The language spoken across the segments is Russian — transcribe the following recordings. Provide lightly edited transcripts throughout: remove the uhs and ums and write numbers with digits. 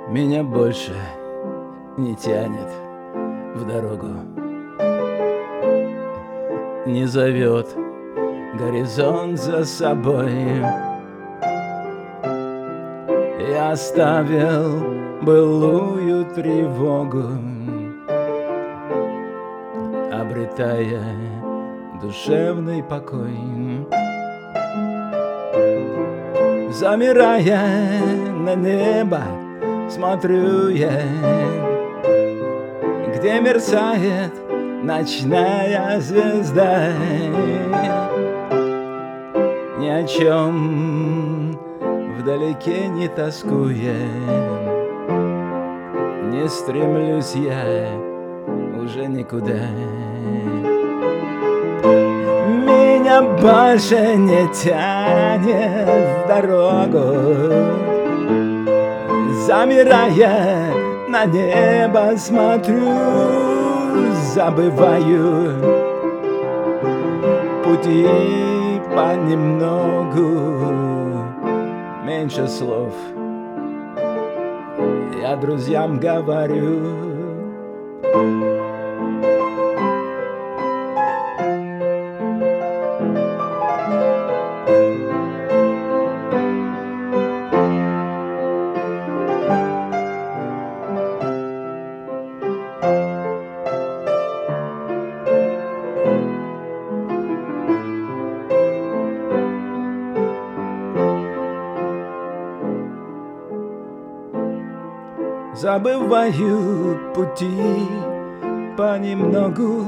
Меня больше не тянет в дорогу, не зовет горизонт за собой. Я оставил былую тревогу, обретая душевный покой. Замирая на небо, смотрю я, где мерцает ночная звезда. Ни о чем вдалеке не тоскуя, не стремлюсь я уже никуда. Меня больше не тянет в дорогу, замирая на небо смотрю, забываю пути понемногу, меньше слов я друзьям говорю. Забываю пути понемногу,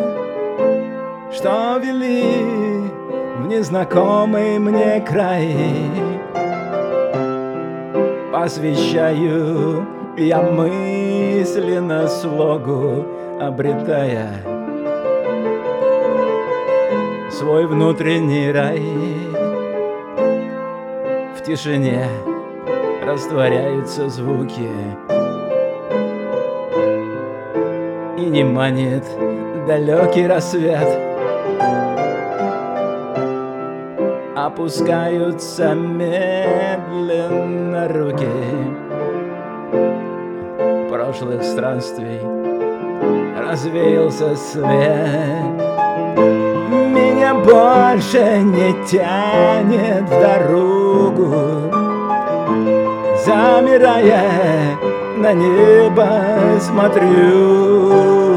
что вели в незнакомый мне край. Посвящаю я мысленно слогу, обретая свой внутренний рай. В тишине растворяются звуки, и не манит далекий рассвет. Опускаются медленно руки прошлых странствий, развеялся свет. Меня больше не тянет в дорогу, замирая на небо смотрю,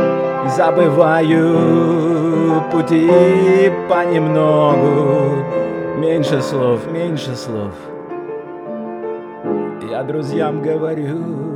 забываю пути понемногу, меньше слов я друзьям говорю.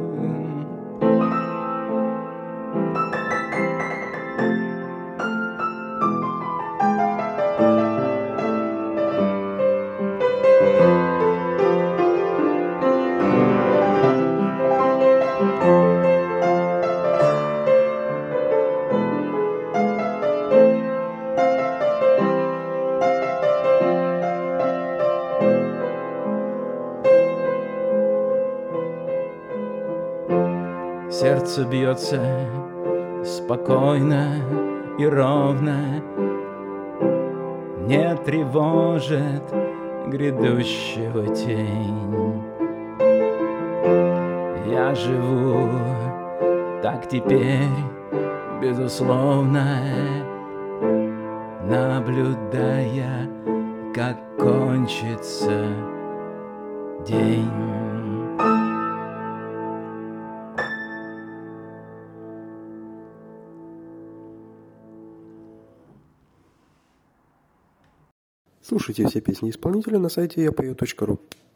Сердце бьется спокойно и ровно, не тревожит грядущего тень. Я живу так теперь, безусловно, наблюдая, как кончится день. Слушайте все песни исполнителя на сайте yapою.ru.